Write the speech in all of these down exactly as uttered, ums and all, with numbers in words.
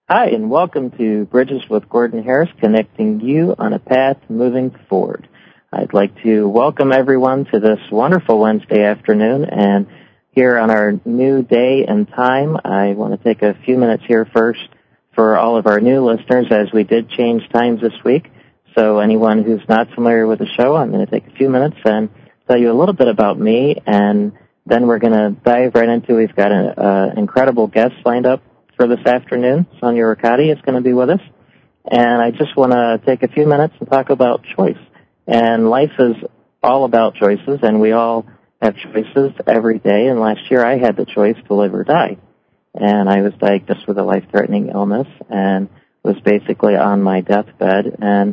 Hi, and welcome to Bridges with Gordon Harris, connecting you on a path moving forward. I'd like to welcome everyone to this wonderful Wednesday afternoon, and here on our new day and time, I want to take a few minutes here first for all of our new listeners, as we did change times this week. So anyone who's not familiar with the show, I'm going to take a few minutes and tell you a little bit about me, and then we're going to dive right into, we've got an uh, incredible guest lined up for this afternoon. Sonia Riccati is going to be with us. And I just want to take a few minutes and talk about choice. And life is all about choices, and we all have choices every day. And last year I had the choice to live or die. And I was diagnosed with a life-threatening illness and was basically on my deathbed. And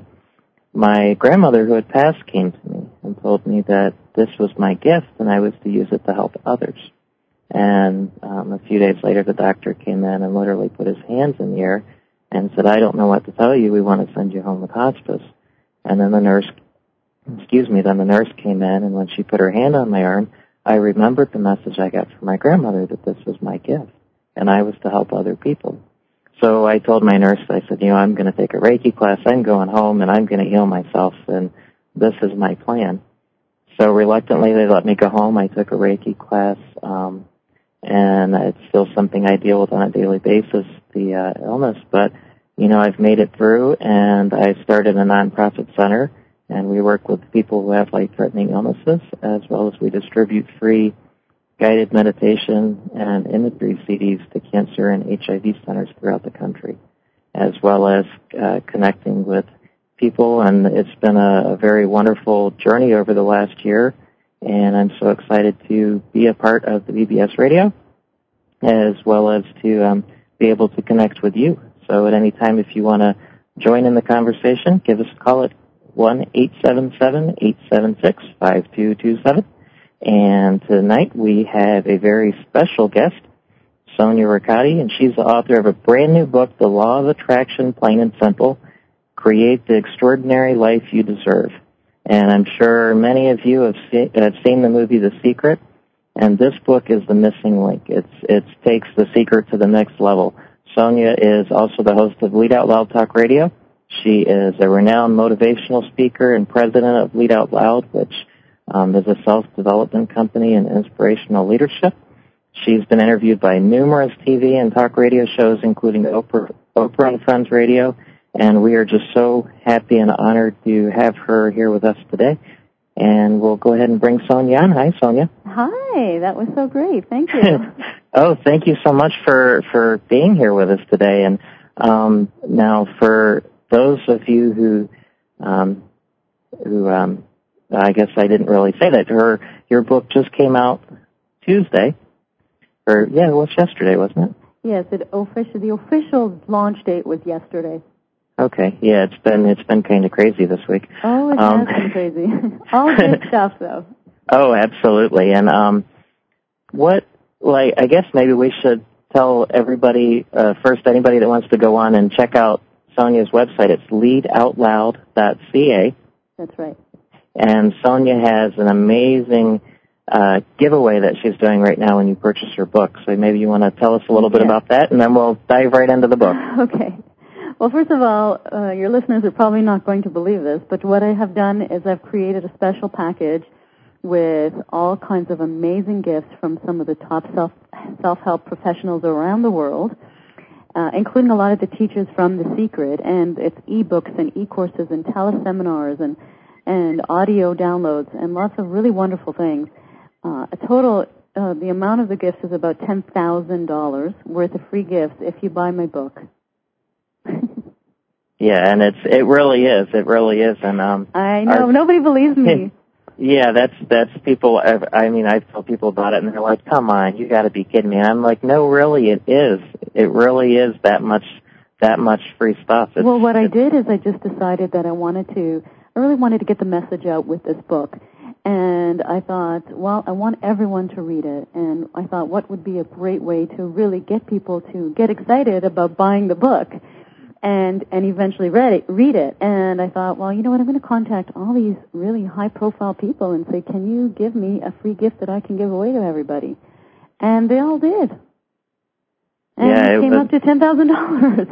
my grandmother, who had passed, came to me and told me that this was my gift and I was to use it to help others. And um, a few days later, the doctor came in and literally put his hands in the air and said, I don't know what to tell you. We want to send you home with hospice. And then the nurse, excuse me, then the nurse came in, and when she put her hand on my arm, I remembered the message I got from my grandmother that this was my gift, and I was to help other people. So I told my nurse, I said, you know, I'm going to take a Reiki class. I'm going home, and I'm going to heal myself, and this is my plan. So reluctantly, they let me go home. I took a Reiki class. Um, And it's still something I deal with on a daily basis, the uh, illness. But, you know, I've made it through, and I started a nonprofit center, and we work with people who have life-threatening illnesses, as well as we distribute free guided meditation and imagery C Ds to cancer and H I V centers throughout the country, as well as uh, connecting with people. And it's been a, a very wonderful journey over the last year. And I'm so excited to be a part of the B B S radio, as well as to um, be able to connect with you. So at any time, if you want to join in the conversation, give us a call at one eight seven seven, eight seven six, five two two seven. And tonight we have a very special guest, Sonia Riccati, and she's the author of a brand new book, The Law of Attraction, Plain and Simple, Create the Extraordinary Life You Deserve. And I'm sure many of you have, see, have seen the movie The Secret, and this book is the missing link. It's, it takes The Secret to the next level. Sonia is also the host of Lead Out Loud Talk Radio. She is a renowned motivational speaker and president of Lead Out Loud, which um, is a self-development company in inspirational leadership. She's been interviewed by numerous T V and talk radio shows, including Oprah, Oprah and Friends Radio, and we are just so happy and honored to have her here with us today. And we'll go ahead and bring Sonia on. Hi, Sonia. Hi, that was so great. Thank you. Oh, thank you so much for, for being here with us today. And um, now, for those of you who, um, who um, I guess I didn't really say that, her your book just came out Tuesday. Or yeah, it was yesterday, wasn't it? Yes, it official, the official launch date was yesterday. Okay, yeah, it's been it's been kind of crazy this week. Oh, it um, has been crazy. All good stuff, though. Oh, absolutely. And um, what, like, I guess maybe we should tell everybody uh, first, anybody that wants to go on and check out Sonia's website. It's lead out loud dot c a. That's right. And Sonia has an amazing uh, giveaway that she's doing right now when you purchase her book. So maybe you want to tell us a little bit yeah. about that, and then we'll dive right into the book. Okay. Well, first of all, uh, your listeners are probably not going to believe this, but what I have done is I've created a special package with all kinds of amazing gifts from some of the top self, self-help professionals around the world, uh, including a lot of the teachers from The Secret, and it's e-books and e-courses and teleseminars and, and audio downloads and lots of really wonderful things. Uh, a total, uh, the amount of the gifts is about ten thousand dollars worth of free gifts if you buy my book. Yeah, and it's it really is. It really is. And um, I know. our, nobody believes me. Yeah, that's that's people. I mean, I've told people about it, and they're like, "Come on, you got to be kidding me!" And I'm like, "No, really, it is. It really is that much, that much free stuff." It's, well, what I did is I just decided that I wanted to. I really wanted to get the message out with this book, and I thought, well, I want everyone to read it, and I thought, what would be a great way to really get people to get excited about buying the book, and and eventually read it, read it. And I thought, well, you know what? I'm going to contact all these really high-profile people and say, can you give me a free gift that I can give away to everybody? And they all did. And yeah, it it came was, up to ten thousand dollars.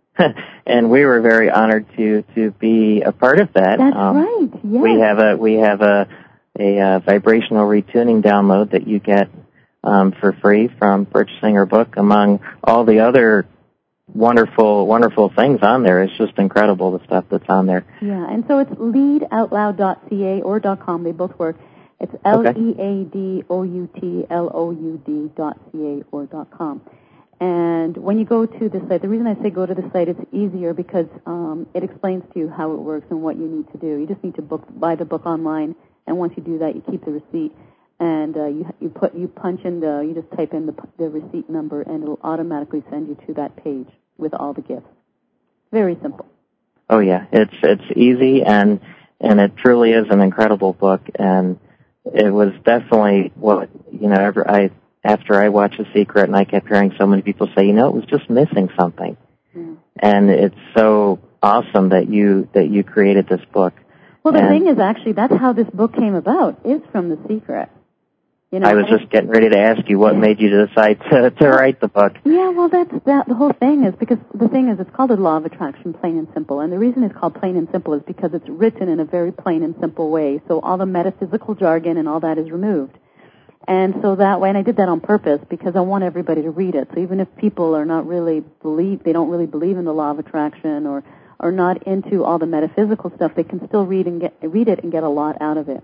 And we were very honored to to be a part of that. That's um, right. Yes. We have a we have a a, uh vibrational retuning download that you get um, for free from purchasing our book, among all the other wonderful wonderful things on there. It's just incredible, the stuff that's on there. Yeah, and so it's lead out loud dot c a or .com. They both work. It's L E A D O U T L O U D dot C A or dot com. And when you go to the site, the reason I say go to the site, it's easier because um, it explains to you how it works and what you need to do. You just need to book, buy the book online, and once you do that, you keep the receipt, and uh, you you put you punch in the you just type in the the receipt number, and it'll automatically send you to that page with all the gifts. Very simple. Oh yeah, it's it's easy, and and it truly is an incredible book, and it was definitely what you know. Ever I. After I watched The Secret, and I kept hearing so many people say, you know, it was just missing something. Mm. And it's so awesome that you that you created this book. Well, the and thing is, actually, that's how this book came about, is from The Secret. You know, I was just getting ready to ask you what yeah. made you decide to, to write the book. Yeah, well, that's that. The whole thing is, because the thing is, it's called The Law of Attraction, plain and simple. And the reason it's called plain and simple is because it's written in a very plain and simple way. So all the metaphysical jargon and all that is removed. And so that way, and I did that on purpose because I want everybody to read it. So even if people are not really believe, they don't really believe in the law of attraction or are not into all the metaphysical stuff, they can still read and get read it and get a lot out of it.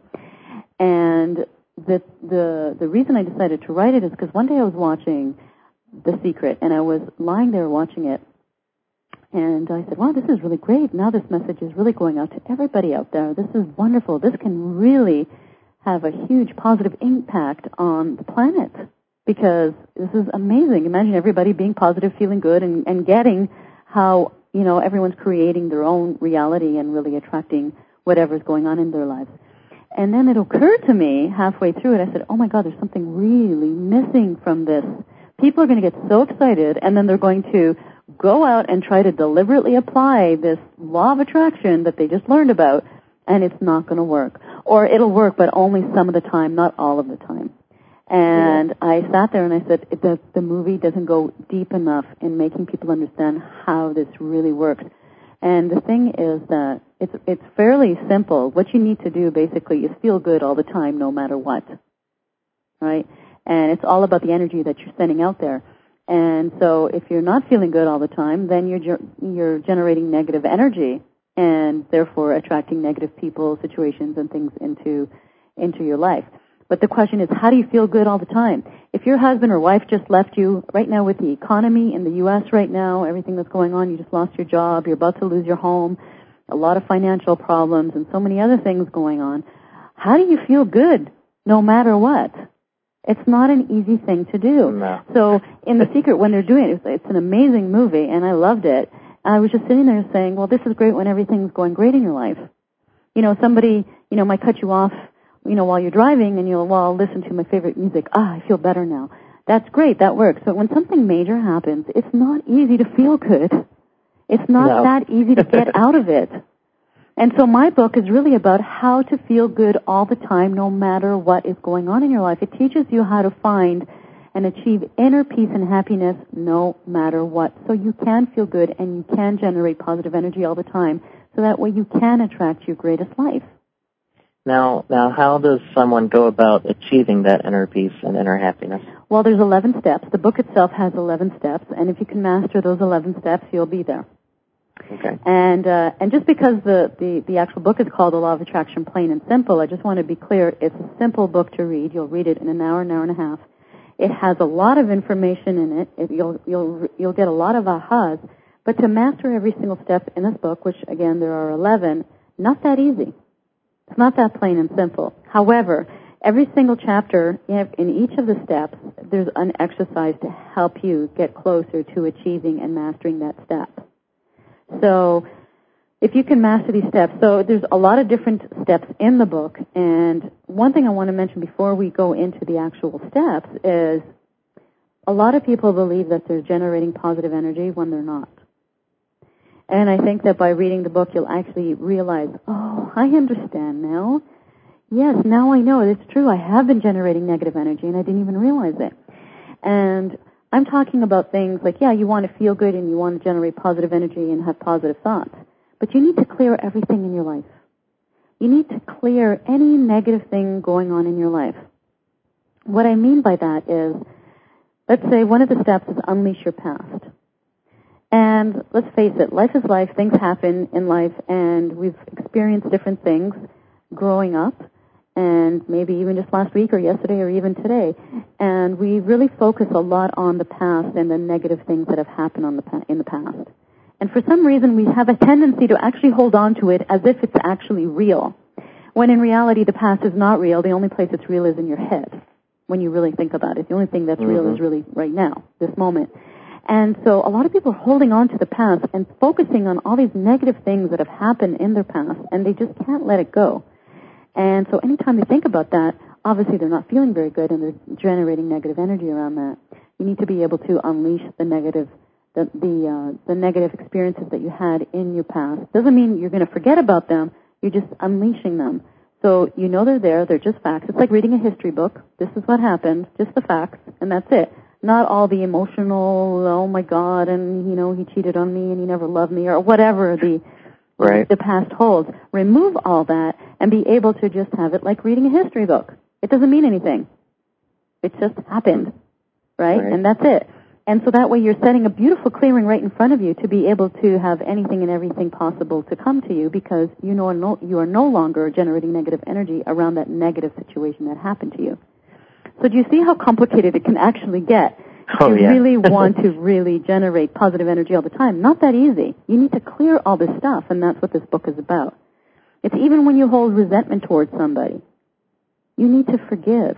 And the the the reason I decided to write it is because one day I was watching The Secret, and I was lying there watching it, and I said, "Wow, this is really great. Now this message is really going out to everybody out there. This is wonderful. This can really have a huge positive impact on the planet, because this is amazing. Imagine everybody being positive, feeling good, and, and getting how, you know, everyone's creating their own reality and really attracting whatever's going on in their lives." And then it occurred to me halfway through it, I said, oh my God, there's something really missing from this. People are going to get so excited, and then they're going to go out and try to deliberately apply this law of attraction that they just learned about, and it's not going to work. Or it'll work, but only some of the time, not all of the time. And yeah. I sat there and I said, the, the movie doesn't go deep enough in making people understand how this really works. And the thing is that it's it's fairly simple. What you need to do, basically, is feel good all the time, no matter what. Right? And it's all about the energy that you're sending out there. And so if you're not feeling good all the time, then you're you're generating negative energy, and therefore attracting negative people, situations, and things into into your life. But the question is, how do you feel good all the time? If your husband or wife just left you, right now with the economy in the U S right now, everything that's going on, you just lost your job, you're about to lose your home, a lot of financial problems, and so many other things going on, how do you feel good no matter what? It's not an easy thing to do. No. So in The Secret, when they're doing it, it's an amazing movie, and I loved it. I was just sitting there saying, well, this is great when everything's going great in your life. You know, somebody, you know, might cut you off, you know, while you're driving, and you'll, well, I'll listen to my favorite music. Ah, I feel better now. That's great. That works. But when something major happens, it's not easy to feel good. It's not no. that easy to get out of it. And so my book is really about how to feel good all the time, no matter what is going on in your life. It teaches you how to find and achieve inner peace and happiness no matter what. So you can feel good and you can generate positive energy all the time, so that way you can attract your greatest life. Now, now, how does someone go about achieving that inner peace and inner happiness? Well, there's eleven steps. The book itself has eleven steps, and if you can master those eleven steps, you'll be there. Okay. And uh, and just because the, the, the actual book is called The Law of Attraction, Plain and Simple, I just want to be clear, it's a simple book to read. You'll read it in an hour, an hour and a half. It has a lot of information in it. it you'll you'll you'll get a lot of ahas. But to master every single step in this book, which again there are eleven, not that easy. It's not that plain and simple. However, every single chapter in each of the steps, there's an exercise to help you get closer to achieving and mastering that step. So if you can master these steps, so there's a lot of different steps in the book, and one thing I want to mention before we go into the actual steps is a lot of people believe that they're generating positive energy when they're not. And I think that by reading the book, you'll actually realize, oh, I understand now. Yes, now I know it's true. I have been generating negative energy, and I didn't even realize it. And I'm talking about things like, yeah, you want to feel good and you want to generate positive energy and have positive thoughts, but you need to clear everything in your life. You need to clear any negative thing going on in your life. What I mean by that is, let's say one of the steps is unleash your past. And let's face it, life is life, things happen in life, and we've experienced different things growing up, and maybe even just last week or yesterday or even today. And we really focus a lot on the past and the negative things that have happened on the pa- in the past. And for some reason, we have a tendency to actually hold on to it as if it's actually real, when in reality the past is not real. The only place it's real is in your head, when you really think about it. The only thing that's mm-hmm. real is really right now, this moment. And so a lot of people are holding on to the past and focusing on all these negative things that have happened in their past, and they just can't let it go. And so anytime they think about that, obviously they're not feeling very good, and they're generating negative energy around that. You need to be able to unleash the negative, the the, uh, the negative experiences that you had in your past. Doesn't mean you're going to forget about them. You're just unleashing them. So you know they're there. They're just facts. It's like reading a history book. This is what happened, just the facts, and that's it. Not all the emotional, oh my God, and you know he cheated on me and he never loved me, or whatever the right. the past holds. Remove all that and be able to just have it like reading a history book. It doesn't mean anything. It just happened, right? right? And that's it. And so that way you're setting a beautiful clearing right in front of you to be able to have anything and everything possible to come to you, because you know no, you are no longer generating negative energy around that negative situation that happened to you. So do you see how complicated it can actually get? Oh, you yeah. really want to really generate positive energy all the time. Not that easy. You need to clear all this stuff, and that's what this book is about. It's even when you hold resentment towards somebody. You need to forgive.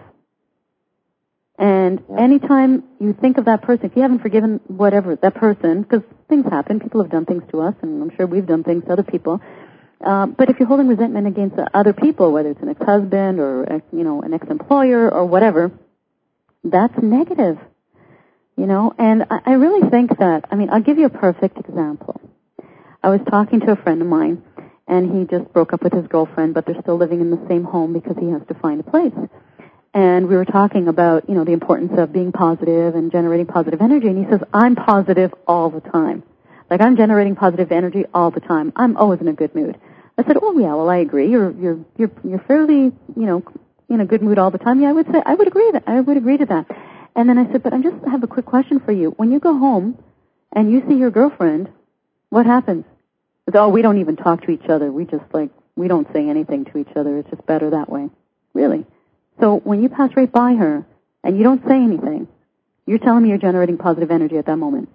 And yeah. anytime you think of that person, if you haven't forgiven whatever, that person, because things happen, people have done things to us, and I'm sure we've done things to other people. Uh, but if you're holding resentment against other people, whether it's an ex-husband or, you know, an ex-employer or whatever, that's negative, you know. And I, I really think that, I mean, I'll give you a perfect example. I was talking to a friend of mine, and he just broke up with his girlfriend, but they're still living in the same home because he has to find a place. And we were talking about, you know, the importance of being positive and generating positive energy, and he says, I'm positive all the time. Like, I'm generating positive energy all the time. I'm always in a good mood. I said, oh, yeah, well, I agree. You're you're you're you're fairly, you know, in a good mood all the time. Yeah, I would say, I would agree that I would agree to that. And then I said, but I just have a quick question for you. When you go home and you see your girlfriend, what happens? He said, oh, we don't even talk to each other. We just, like, we don't say anything to each other. It's just better that way. Really? So when you pass right by her and you don't say anything, you're telling me you're generating positive energy at that moment.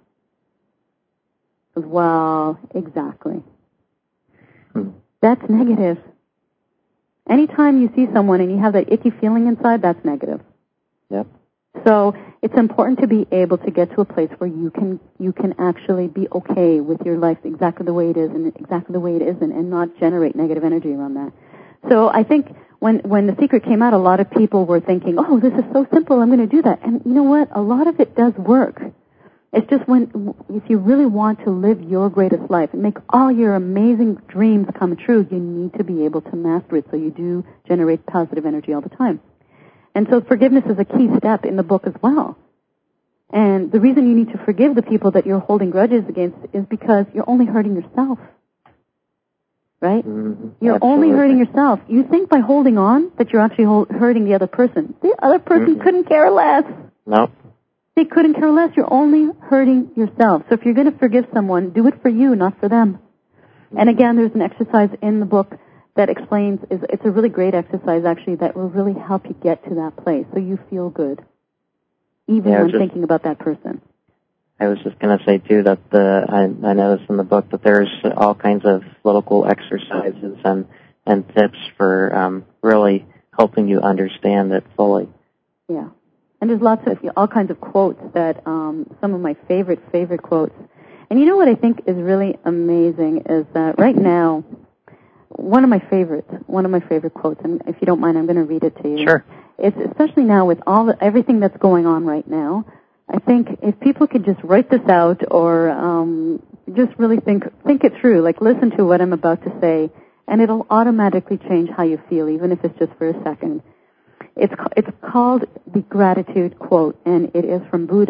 Well, exactly. Hmm. That's negative. Anytime you see someone and you have that icky feeling inside, that's negative. Yep. So it's important to be able to get to a place where you can you can actually be okay with your life exactly the way it is and exactly the way it isn't, and not generate negative energy around that. So I think when when The Secret came out, a lot of people were thinking, oh, this is so simple, I'm going to do that. And you know what? A lot of it does work. It's just when, if you really want to live your greatest life and make all your amazing dreams come true, you need to be able to master it so you do generate positive energy all the time. And so forgiveness is a key step in the book as well. And the reason you need to forgive the people that you're holding grudges against is because you're only hurting yourself. Right? Mm-hmm. You're Absolutely. only hurting yourself. You think by holding on that you're actually hold, hurting the other person. The other person mm-hmm. couldn't care less. No. They couldn't care less. You're only hurting yourself. So if you're going to forgive someone, do it for you, not for them. And again, there's an exercise in the book that explains, is it's a really great exercise, actually, that will really help you get to that place so you feel good, even yeah, when just, thinking about that person. I was just going to say, too, that the I, I noticed in the book that there's all kinds of little cool exercises and, and tips for um, really helping you understand it fully. Yeah. And there's lots of, all kinds of quotes that, um, some of my favorite, favorite quotes. And you know what I think is really amazing is that right now, one of my favorites, one of my favorite quotes, and if you don't mind, I'm going to read it to you. Sure. It's especially now with all the, everything that's going on right now, I think if people could just write this out or, um, just really think, think it through, like listen to what I'm about to say, and it'll automatically change how you feel, even if it's just for a second. It's it's called the Gratitude Quote, and it is from Buddha.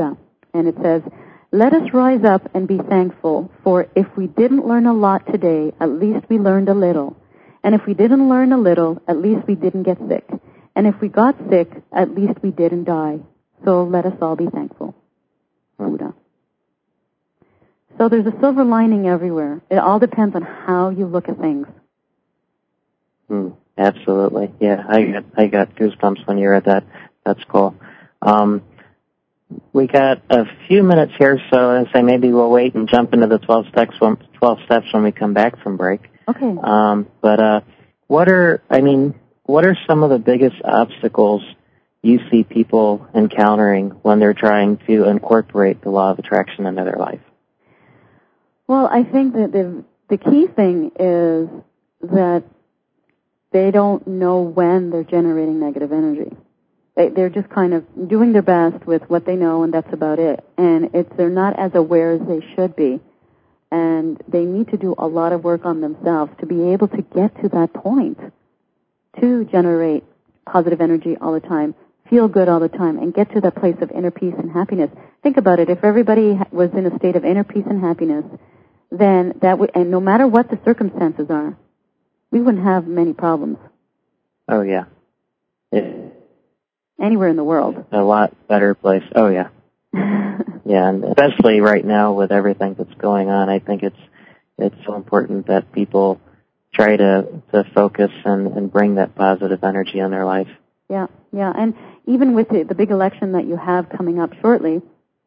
and it says, "Let us rise up and be thankful, for if we didn't learn a lot today, at least we learned a little. And if we didn't learn a little, at least we didn't get sick. And if we got sick, at least we didn't die. So let us all be thankful." Buddha. So there's a silver lining everywhere. It all depends on how you look at things. Mm, absolutely. Yeah, I got, I got goosebumps when you read that. That's cool. Um, we got a few minutes here, so I say maybe we'll wait and jump into the twelve steps when, twelve steps when we come back from break. Okay. Um, but uh, what are, I mean, what are some of the biggest obstacles you see people encountering when they're trying to incorporate the law of attraction into their life? Well, I think that the the key thing is that they don't know when they're generating negative energy. They, they're just kind of doing their best with what they know, and that's about it. And it's they're not as aware as they should be. And they need to do a lot of work on themselves to be able to get to that point, to generate positive energy all the time, feel good all the time, and get to that place of inner peace and happiness. Think about it. If everybody was in a state of inner peace and happiness, then that would, and no matter what the circumstances are, we wouldn't have many problems. Oh, yeah. It, Anywhere in the world. A lot better place. Oh, yeah. Yeah, and especially right now with everything that's going on, I think it's it's so important that people try to, to focus and, and bring that positive energy in their life. Yeah, yeah, and even with the, the big election that you have coming up shortly,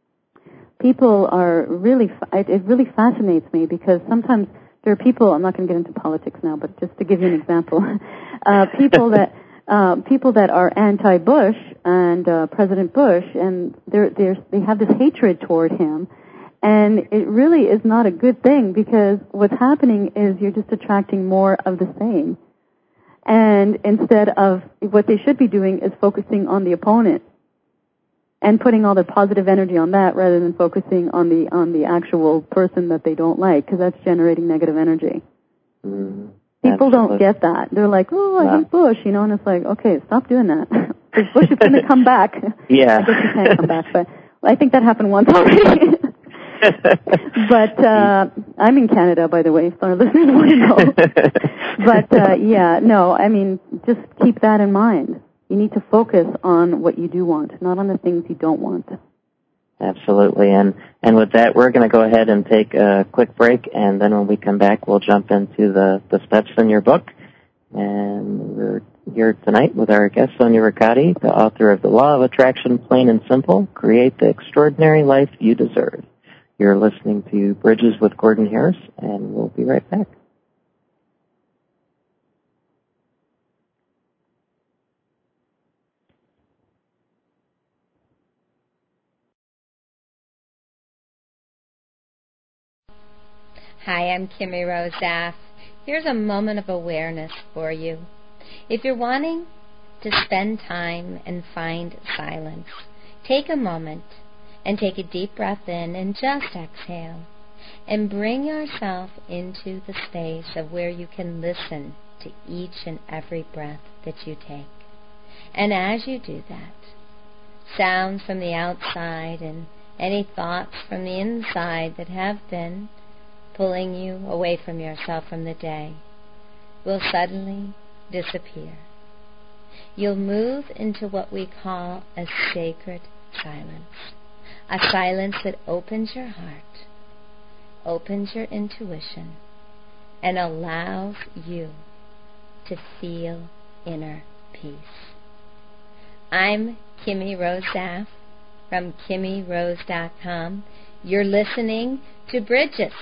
people are really, it, it really fascinates me because sometimes there are people, I'm not going to get into politics now, but just to give you an example, uh, people that uh, people that are anti-Bush and uh, President Bush, and they're, they're, they have this hatred toward him, and it really is not a good thing because what's happening is you're just attracting more of the same. And instead of what they should be doing is focusing on the opponent and putting all their positive energy on that rather than focusing on the on the actual person that they don't like, because that's generating negative energy. Mm, People absolutely. don't get that. They're like, "Oh, I Wow. hate Bush," you know, and it's like, okay, stop doing that. Because Bush is going to come back. Yeah. I guess he can't come back, but I think that happened once already. But uh, I'm in Canada, by the way, so our listeners want to know. But uh, yeah, no, I mean, just keep that in mind. You need to focus on what you do want, not on the things you don't want. Absolutely. And, and with that, we're going to go ahead and take a quick break, and then when we come back, we'll jump into the, the steps in your book. And we're here tonight with our guest, Sonia Riccati, the author of The Law of Attraction, Plain and Simple, Create the Extraordinary Life You Deserve. You're listening to Bridges with Gordon Harris, and we'll be right back. Hi, I'm Kimmy Rose Aff. Here's a moment of awareness for you. If you're wanting to spend time and find silence, take a moment and take a deep breath in and just exhale. And bring yourself into the space of where you can listen to each and every breath that you take. And as you do that, sounds from the outside and any thoughts from the inside that have been pulling you away from yourself from the day will suddenly disappear. You'll move into what we call a sacred silence, a silence that opens your heart, opens your intuition, and allows you to feel inner peace. I'm Kimmy Rose Aff from Kimmy Rose dot com. You're listening to Bridges.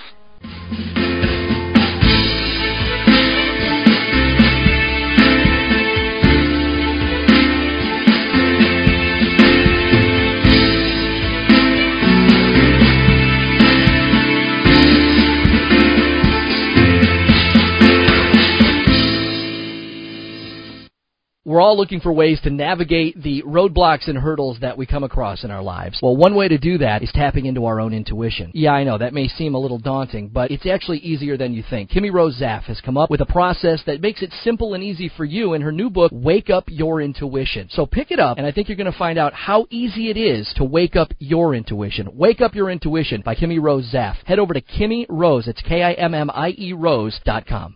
We're all looking for ways to navigate the roadblocks and hurdles that we come across in our lives. Well, one way to do that is tapping into our own intuition. Yeah, I know, that may seem a little daunting, but it's actually easier than you think. Kimmy Rose Zaff has come up with a process that makes it simple and easy for you in her new book, Wake Up Your Intuition. So pick it up, and I think you're going to find out how easy it is to wake up your intuition. Wake Up Your Intuition by Kimmy Rose Zaff. Head over to Kimmy Rose, it's K I M M I E Rose dot com.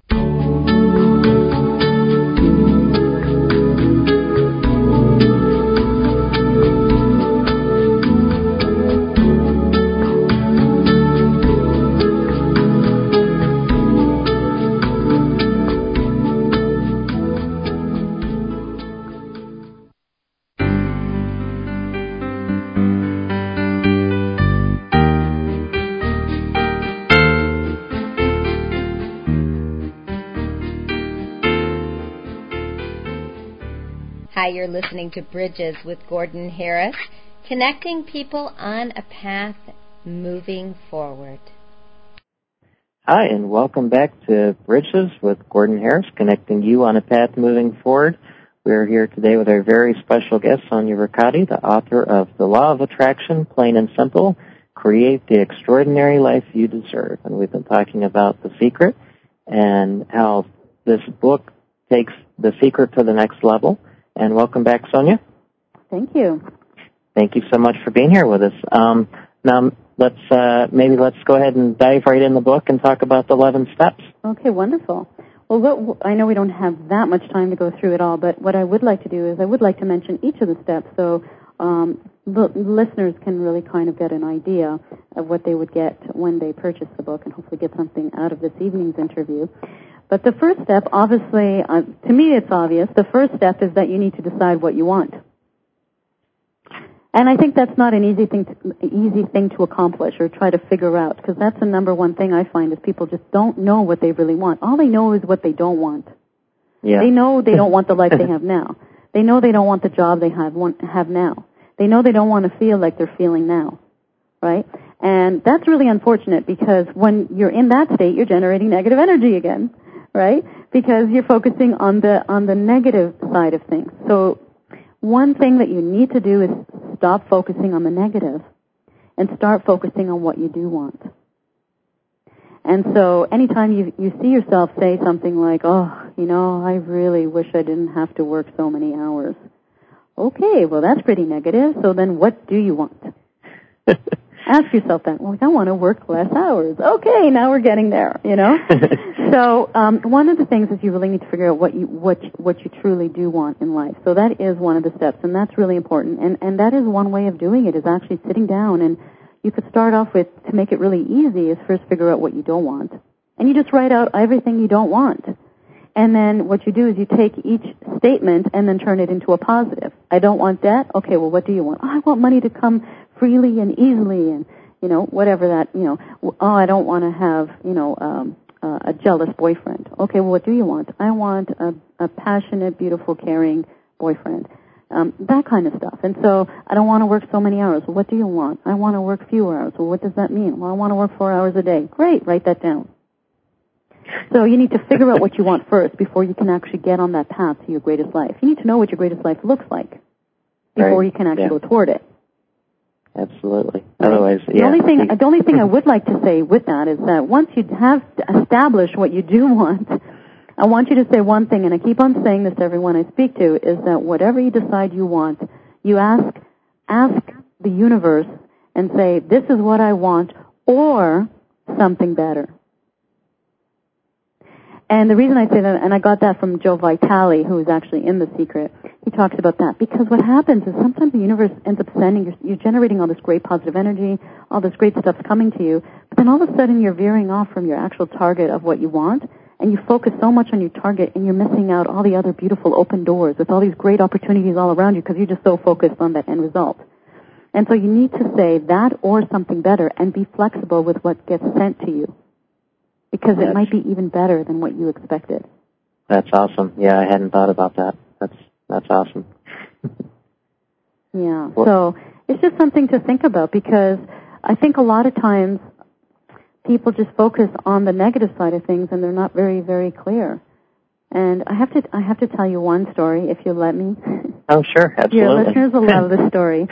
Hi, you're listening to Bridges with Gordon Harris, connecting people on a path moving forward. Hi, and welcome back to Bridges with Gordon Harris, connecting you on a path moving forward. We're here today with our very special guest, Sonia Riccati, the author of The Law of Attraction, Plain and Simple, Create the Extraordinary Life You Deserve. And we've been talking about The Secret and how this book takes The Secret to the next level. And welcome back, Sonia. Thank you. Thank you so much for being here with us. Um, now, let's uh, maybe let's go ahead and dive right in the book and talk about the eleven steps. Okay, wonderful. Well, what, I know we don't have that much time to go through it all, but what I would like to do is I would like to mention each of the steps so um, the listeners can really kind of get an idea of what they would get when they purchase the book and hopefully get something out of this evening's interview. But the first step, obviously, uh, to me it's obvious, the first step is that you need to decide what you want. And I think that's not an easy thing to, easy thing to accomplish or try to figure out, because that's the number one thing I find is people just don't know what they really want. All they know is what they don't want. Yeah. They know they don't want the life they have now. They know they don't want the job they have want, have now. They know they don't want to feel like they're feeling now, right? And that's really unfortunate because when you're in that state, you're generating negative energy again. Right? Because you're focusing on the on the negative side of things. So one thing that you need to do is stop focusing on the negative and start focusing on what you do want. And so anytime you you see yourself say something like, oh, you know, I really wish I didn't have to work so many hours. Okay, well, that's pretty negative. So then what do you want? Ask yourself that. Well, I want to work less hours. Okay, now we're getting there, you know? So um, one of the things is you really need to figure out what you what what you truly do want in life. So that is one of the steps, and that's really important. And and that is one way of doing it is actually sitting down, and you could start off with, to make it really easy, is first figure out what you don't want. And you just write out everything you don't want. And then what you do is you take each statement and then turn it into a positive. I don't want that. Okay, well, what do you want? Oh, I want money to come freely and easily and, you know, whatever that, you know, oh, I don't want to have, you know, um, uh, a jealous boyfriend. Okay, well, what do you want? I want a, a passionate, beautiful, caring boyfriend. Um, that kind of stuff. And so I don't want to work so many hours. Well, what do you want? I want to work fewer hours. Well, what does that mean? Well, I want to work four hours a day. Great, write that down. So you need to figure out what you want first before you can actually get on that path to your greatest life. You need to know what your greatest life looks like before right. you can actually yeah. go toward it. Absolutely. Right. Otherwise, the yeah. Only thing, the only thing I would like to say with that is that once you have established what you do want, I want you to say one thing, and I keep on saying this to everyone I speak to, is that whatever you decide you want, you ask, ask the universe and say, this is what I want, or something better. And the reason I say that, and I got that from Joe Vitale, who is actually in The Secret, he talks about that, because what happens is sometimes the universe ends up sending, you're, you're generating all this great positive energy, all this great stuff's coming to you, but then all of a sudden you're veering off from your actual target of what you want, and you focus so much on your target, and you're missing out all the other beautiful open doors with all these great opportunities all around you because you're just so focused on that end result. And so you need to say that or something better and be flexible with what gets sent to you, because it might be even better than what you expected. That's awesome. Yeah, I hadn't thought about that. That's that's awesome. Yeah, so it's just something to think about, because I think a lot of times people just focus on the negative side of things and they're not very, very clear. And I have to I have to tell you one story, if you'll let me. Oh, sure, absolutely. Your listeners will love this story.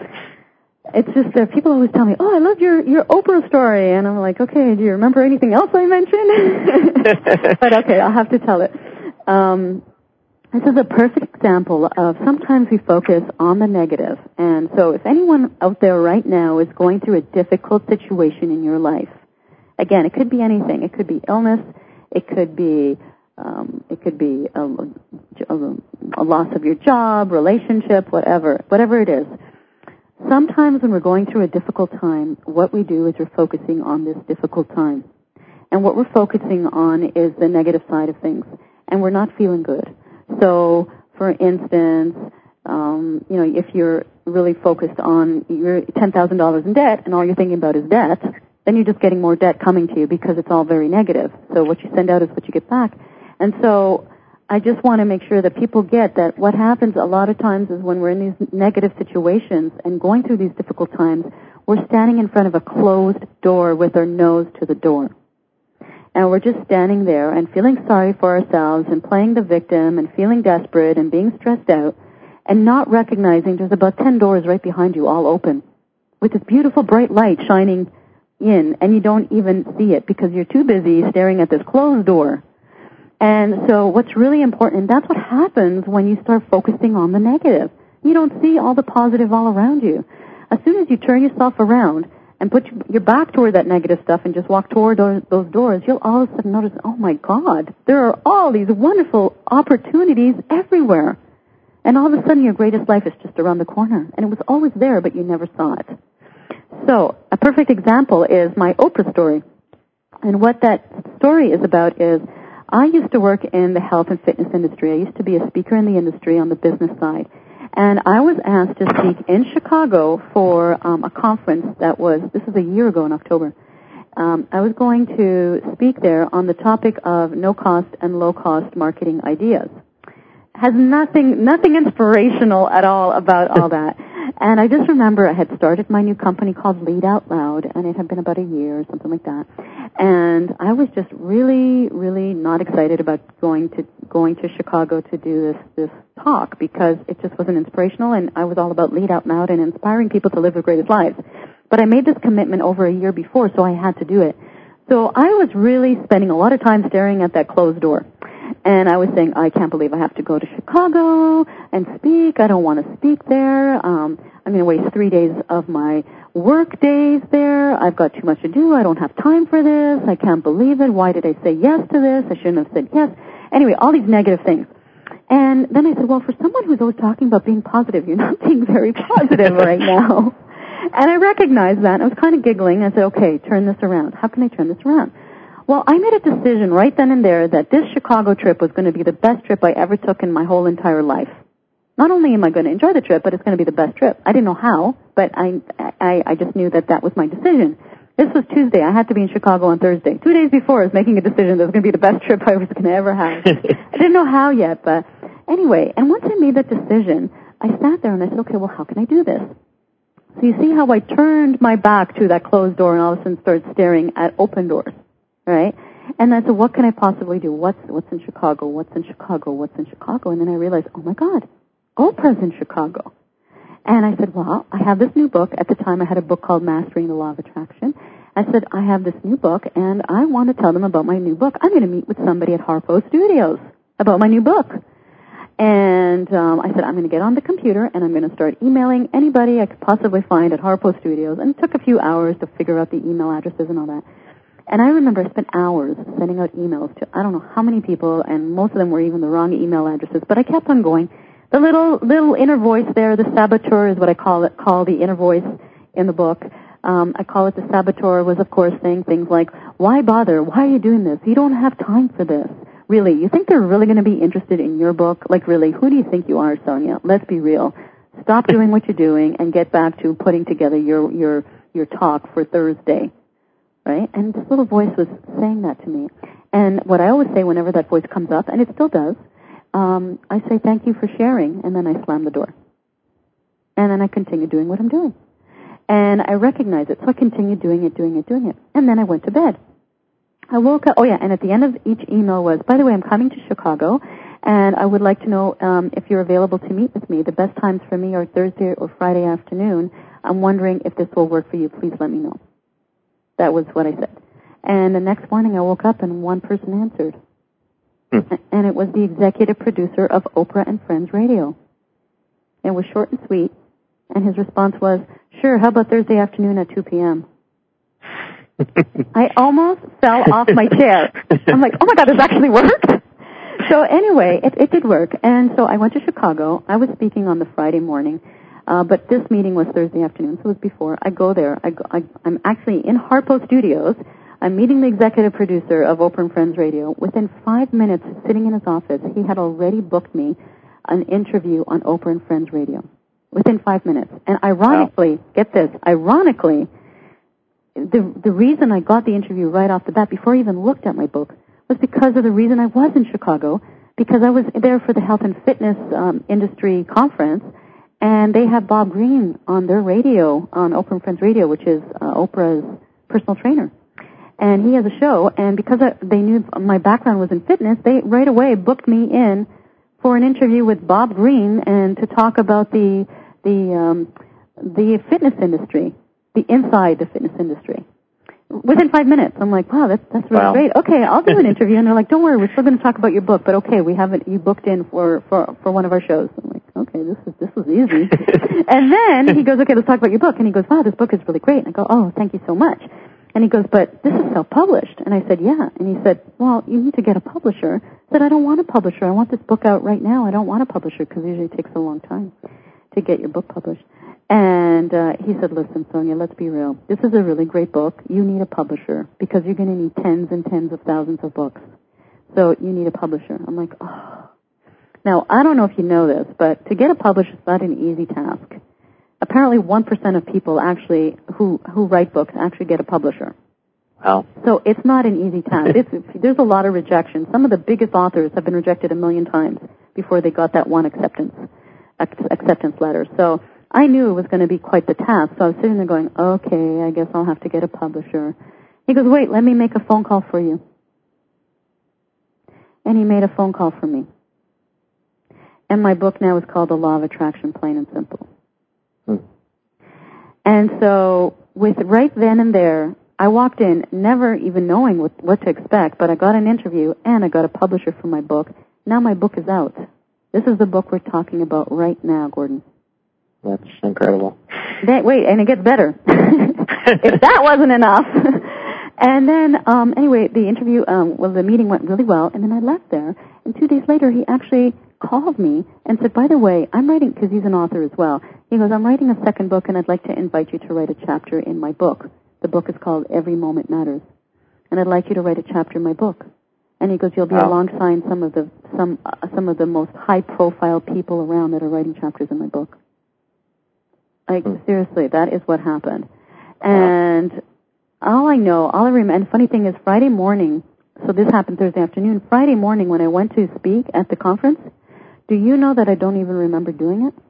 It's just that people always tell me, "Oh, I love your your Oprah story," and I'm like, "Okay, do you remember anything else I mentioned?" But okay, I'll have to tell it. Um, this is a perfect example of sometimes we focus on the negative, and so if anyone out there right now is going through a difficult situation in your life, again, it could be anything. It could be illness. It could be um, it could be a, a, a loss of your job, relationship, whatever, whatever it is. Sometimes when we're going through a difficult time, what we do is we're focusing on this difficult time. And what we're focusing on is the negative side of things. And we're not feeling good. So, for instance, um, you know, if you're really focused on your ten thousand dollars in debt and all you're thinking about is debt, then you're just getting more debt coming to you because it's all very negative. So what you send out is what you get back. And so I just want to make sure that people get that what happens a lot of times is when we're in these negative situations and going through these difficult times, we're standing in front of a closed door with our nose to the door. And we're just standing there and feeling sorry for ourselves and playing the victim and feeling desperate and being stressed out and not recognizing there's about ten doors right behind you all open with this beautiful bright light shining in, and you don't even see it because you're too busy staring at this closed door. And so what's really important, and that's what happens when you start focusing on the negative. You don't see all the positive all around you. As soon as you turn yourself around and put your back toward that negative stuff and just walk toward those, those doors, you'll all of a sudden notice, oh my God, there are all these wonderful opportunities everywhere. And all of a sudden your greatest life is just around the corner. And it was always there, but you never saw it. So a perfect example is my Oprah story. And what that story is about is I used to work in the health and fitness industry. I used to be a speaker in the industry on the business side. And I was asked to speak in Chicago for um, a conference that was, this is a year ago in October. Um, I was going to speak there on the topic of no-cost and low-cost marketing ideas. Has nothing, nothing inspirational at all about all that. And I just remember I had started my new company called Lead Out Loud, and it had been about a year or something like that. And I was just really, really not excited about going to going to Chicago to do this this talk because it just wasn't inspirational, and I was all about Lead Out Loud and inspiring people to live their greatest lives. But I made this commitment over a year before, so I had to do it. So I was really spending a lot of time staring at that closed door. And I was saying, I can't believe I have to go to Chicago and speak. I don't want to speak there. Um, I'm going to waste three days of my work days there. I've got too much to do. I don't have time for this. I can't believe it. Why did I say yes to this? I shouldn't have said yes. Anyway, all these negative things. And then I said, well, for someone who's always talking about being positive, you're not being very positive right now. And I recognized that. I was kind of giggling. I said, okay, turn this around. How can I turn this around? Well, I made a decision right then and there that this Chicago trip was going to be the best trip I ever took in my whole entire life. Not only am I going to enjoy the trip, but it's going to be the best trip. I didn't know how, but I, I, I just knew that that was my decision. This was Tuesday. I had to be in Chicago on Thursday. Two days before, I was making a decision that was going to be the best trip I was going to ever have. I didn't know how yet, but anyway. And once I made that decision, I sat there and I said, okay, well, how can I do this? So you see how I turned my back to that closed door and all of a sudden started staring at open doors. Right? And I said, what can I possibly do? What's what's in Chicago? What's in Chicago? What's in Chicago? And then I realized, oh my God, Oprah's in Chicago. And I said, well, I have this new book. At the time I had a book called Mastering the Law of Attraction. I said, I have this new book and I want to tell them about my new book. I'm going to meet with somebody at Harpo Studios about my new book. And um, I said, I'm going to get on the computer and I'm going to start emailing anybody I could possibly find at Harpo Studios. And it took a few hours to figure out the email addresses and all that. And I remember I spent hours sending out emails to I don't know how many people, and most of them were even the wrong email addresses, but I kept on going. The little little inner voice there, the saboteur is what I call it, call the inner voice in the book. Um, I call it the saboteur, was of course saying things like, why bother? Why are you doing this? You don't have time for this. Really, you think they're really going to be interested in your book? Like really, who do you think you are, Sonia? Let's be real. Stop doing what you're doing and get back to putting together your your your talk for Thursday. Right? And this little voice was saying that to me. And what I always say whenever that voice comes up, and it still does, um, I say, thank you for sharing, and then I slam the door. And then I continue doing what I'm doing. And I recognize it, so I continue doing it, doing it, doing it. And then I went to bed. I woke up, oh yeah, and at the end of each email was, by the way, I'm coming to Chicago, and I would like to know um, if you're available to meet with me. The best times for me are Thursday or Friday afternoon. I'm wondering if this will work for you. Please let me know. That was what I said. And the next morning I woke up and one person answered. Hmm. And it was the executive producer of Oprah and Friends Radio. It was short and sweet, and his response was, sure, how about Thursday afternoon at two p.m.? I almost fell off my chair. I'm like, oh my God, this actually worked? So anyway, it, it did work. And so I went to Chicago. I was speaking on the Friday morning, uh, but this meeting was Thursday afternoon, so it was before. I go there. I go, I, I'm actually in Harpo Studios. I'm meeting the executive producer of Oprah and Friends Radio. Within five minutes, sitting in his office, he had already booked me an interview on Oprah and Friends Radio. Within five minutes. And ironically, wow. Get this, ironically, the the reason I got the interview right off the bat, before I even looked at my book, was because of the reason I was in Chicago, because I was there for the health and fitness um, industry conference, and they had Bob Greene on their radio, on Oprah and Friends Radio, which is uh, Oprah's personal trainer. And he has a show, and because I, they knew my background was in fitness, they right away booked me in for an interview with Bob Greene and to talk about the the um, the fitness industry, the inside the fitness industry. Within five minutes, I'm like, wow, that's that's really wow. great. Okay, I'll do an interview. And they're like, don't worry, we're still going to talk about your book, but okay, we haven't you booked in for, for, for one of our shows. I'm like, okay, this is this was easy. And then he goes, okay, let's talk about your book. And he goes, wow, this book is really great. And I go, oh, thank you so much. And he goes, but this is self-published. And I said, yeah. And he said, well, you need to get a publisher. I said, I don't want a publisher. I want this book out right now. I don't want a publisher because it usually takes a long time to get your book published. And uh, he said, listen, Sonia, let's be real. This is a really great book. You need a publisher because you're going to need tens and tens of thousands of books. So you need a publisher. I'm like, oh. Now, I don't know if you know this, but to get a publisher is not an easy task. Apparently one percent of people actually who, who write books actually get a publisher. Wow. So it's not an easy task. It's, there's a lot of rejection. Some of the biggest authors have been rejected a million times before they got that one acceptance acceptance letter. So I knew it was going to be quite the task. So I was sitting there going, okay, I guess I'll have to get a publisher. He goes, wait, let me make a phone call for you. And he made a phone call for me. And my book now is called The Law of Attraction, Plain and Simple. Hmm. And so with right then and there, I walked in never even knowing what, what to expect, but I got an interview and I got a publisher for my book. Now my book is out. This is the book we're talking about right now, Gordon. That's incredible. That, wait, and it gets better. If that wasn't enough. And then, um, anyway, the interview, um, well, the meeting went really well, and then I left there. And two days later, he actually called me and said, by the way, I'm writing, because he's an author as well. He goes, I'm writing a second book, and I'd like to invite you to write a chapter in my book. The book is called Every Moment Matters. And I'd like you to write a chapter in my book. And he goes, you'll be wow. alongside some of the some uh, some of the most high-profile people around that are writing chapters in my book. Like, hmm. seriously, that is what happened. And wow. all I know, all I remember, and the funny thing is Friday morning, so this happened Thursday afternoon, Friday morning when I went to speak at the conference, do you know that I don't even remember doing it?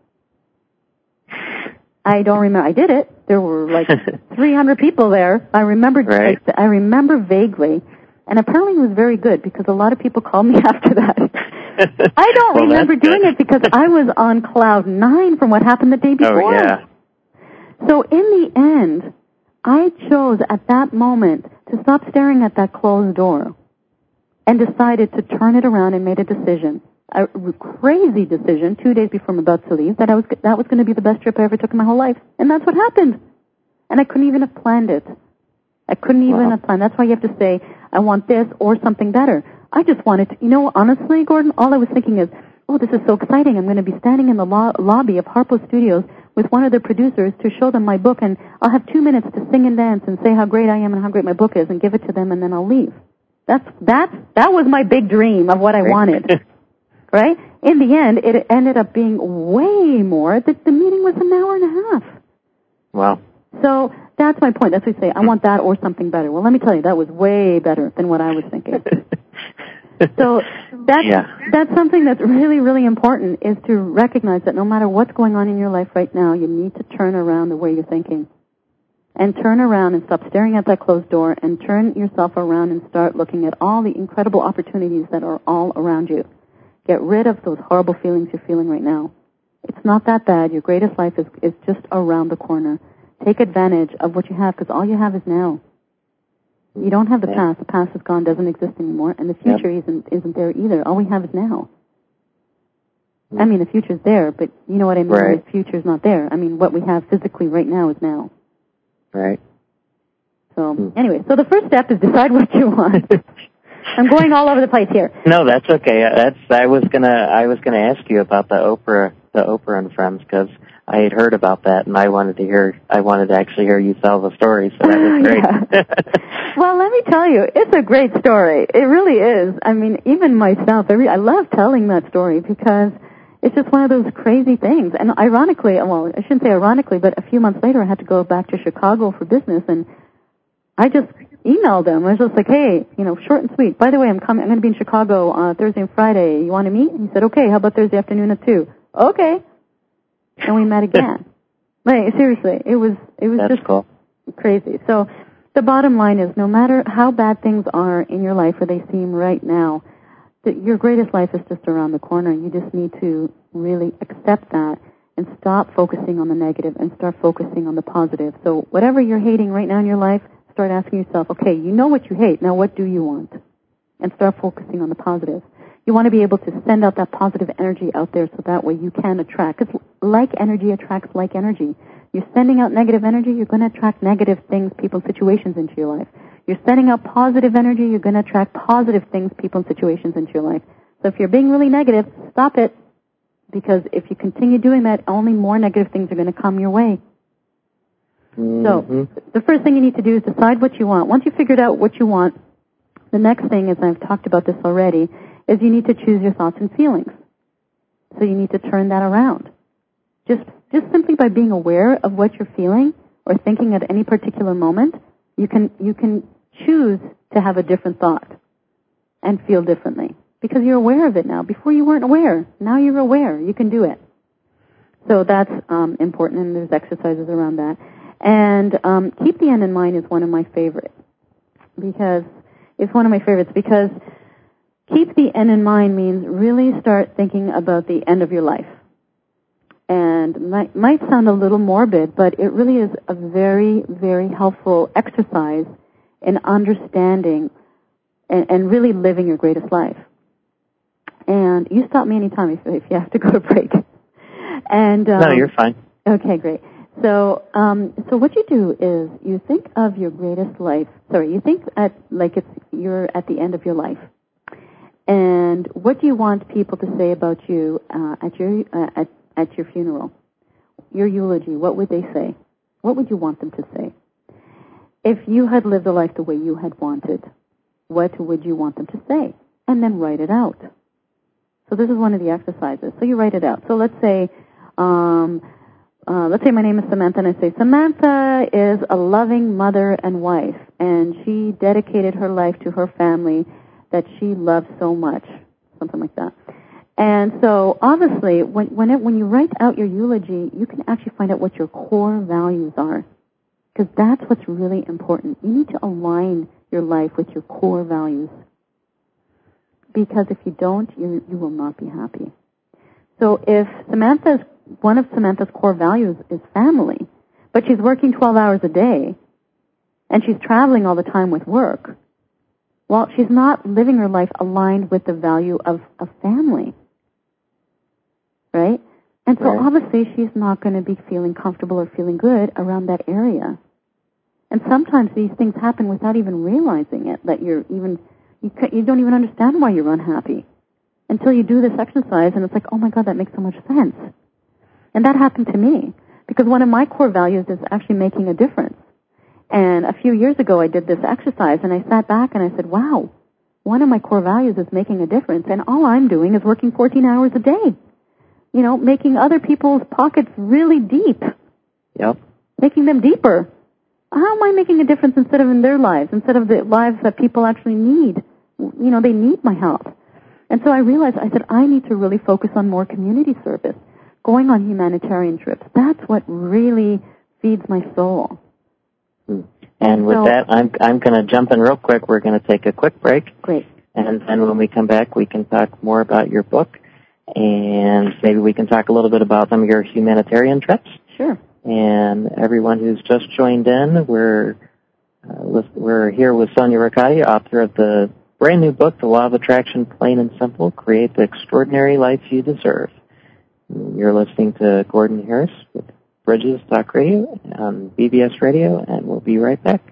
I don't remember. I did it. There were like three hundred people there. I remember, right. I remember vaguely. And apparently it was very good because a lot of people called me after that. I don't well, remember doing it because I was on cloud nine from what happened the day before. Oh, yeah. So in the end, I chose at that moment to stop staring at that closed door and decided to turn it around and made a decision, a crazy decision, two days before I'm about to leave, that I was that was going to be the best trip I ever took in my whole life. And that's what happened. And I couldn't even have planned it. I couldn't even wow. have planned. That's why you have to say, I want this or something better. I just wanted to, you know, honestly, Gordon, all I was thinking is, oh, this is so exciting. I'm going to be standing in the lo- lobby of Harpo Studios with one of the producers to show them my book, and I'll have two minutes to sing and dance and say how great I am and how great my book is and give it to them, and then I'll leave. That's, that's, that was my big dream of what I wanted. Right? In the end, it ended up being way more. The, the meeting was an hour and a half. Wow. So that's my point. That's what I say. I want that or something better. Well, let me tell you, that was way better than what I was thinking. So that's, yeah. that's something that's really, really important, is to recognize that no matter what's going on in your life right now, you need to turn around the way you're thinking. and turn around and stop staring at that closed door and turn yourself around and start looking at all the incredible opportunities that are all around you. Get rid of those horrible feelings you're feeling right now. It's not that bad. Your greatest life is, is just around the corner. Take advantage of what you have, because all you have is now. You don't have the yeah. past. The past is gone, doesn't exist anymore, and the future yep. isn't isn't there either. All we have is now. Mm. I mean, the future's there, but you know what I mean? Right. The future's not there. I mean, what we have physically right now is now. Right. So, mm. anyway, so the first step is decide what you want. I'm going all over the place here. No, that's okay. That's I was gonna I was gonna ask you about the Oprah the Oprah and Friends, because I had heard about that, and I wanted to hear I wanted to actually hear you tell the story. So that was great. Yeah. Well, let me tell you, it's a great story. It really is. I mean, even myself, I, re- I love telling that story because it's just one of those crazy things. And ironically, well, I shouldn't say ironically, but a few months later, I had to go back to Chicago for business, and I just emailed him. I was just like, hey, you know, short and sweet. By the way, I'm coming. I'm going to be in Chicago uh, Thursday and Friday. You want to meet? And he said, okay. How about Thursday afternoon at two? Okay. And we met again. Like, seriously, it was it was That's just cool. crazy. So the bottom line is, no matter how bad things are in your life, or they seem right now, that your greatest life is just around the corner. You just need to really accept that and stop focusing on the negative and start focusing on the positive. So whatever you're hating right now in your life, start asking yourself, okay, you know what you hate. Now what do you want? And start focusing on the positive. You want to be able to send out that positive energy out there so that way you can attract. Because like energy attracts like energy. You're sending out negative energy, you're going to attract negative things, people, situations into your life. You're sending out positive energy, you're going to attract positive things, people, and situations into your life. So if you're being really negative, stop it. Because if you continue doing that, only more negative things are going to come your way. Mm-hmm. So the first thing you need to do is decide what you want. Once you've figured out what you want, the next thing, as I've talked about this already, is you need to choose your thoughts and feelings. So you need to turn that around. Just just simply by being aware of what you're feeling or thinking at any particular moment, you can you can choose to have a different thought and feel differently. Because you're aware of it now. Before you weren't aware. Now you're aware. You can do it. So that's um, important, and there's exercises around that. And um, keep the end in mind is one of my favorites. Because it's one of my favorites because keep the end in mind means really start thinking about the end of your life. And might, might sound a little morbid, but it really is a very, very helpful exercise in understanding and, and really living your greatest life. And you stop me anytime if, if you have to go to break. And um, no, you're fine. Okay, great. So, um, so what you do is you think of your greatest life. Sorry, you think at like it's you're at the end of your life. And what do you want people to say about you uh, at your uh, at at your funeral? Your eulogy. What would they say? What would you want them to say? If you had lived a life the way you had wanted, what would you want them to say? And then write it out. So this is one of the exercises. So you write it out. So let's say, um, uh, let's say my name is Samantha, and I say, Samantha is a loving mother and wife, and she dedicated her life to her family that she loved so much, something like that. And so, obviously, when when, it, when you write out your eulogy, you can actually find out what your core values are, because that's what's really important. You need to align your life with your core values. Because if you don't, you, you will not be happy. So if Samantha's, one of Samantha's core values is family, but she's working twelve hours a day, and she's traveling all the time with work, well, she's not living her life aligned with the value of, of family. Right? And so right. obviously she's not going to be feeling comfortable or feeling good around that area. And sometimes these things happen without even realizing it, that you're even... You, you don't even understand why you're unhappy until you do this exercise, and it's like, oh my God, that makes so much sense. And that happened to me because one of my core values is actually making a difference. And a few years ago, I did this exercise, and I sat back and I said, wow, one of my core values is making a difference, and all I'm doing is working fourteen hours a day. You know, making other people's pockets really deep. Yep. Making them deeper. How am I making a difference instead of in their lives, instead of the lives that people actually need? You know, they need my help. And so I realized, I said, I need to really focus on more community service, going on humanitarian trips. That's what really feeds my soul. And with So- that, I'm I'm going to jump in real quick. We're going to take a quick break. Great. And then when we come back, we can talk more about your book, and maybe we can talk a little bit about some of your humanitarian trips. Sure. And everyone who's just joined in, we're uh, with, we're here with Sonia Riccati, author of the brand new book, The Law of Attraction, Plain and Simple: Create the Extraordinary Life You Deserve. You're listening to Gordon Harris with Bridges Talk Radio on B B S Radio, and we'll be right back.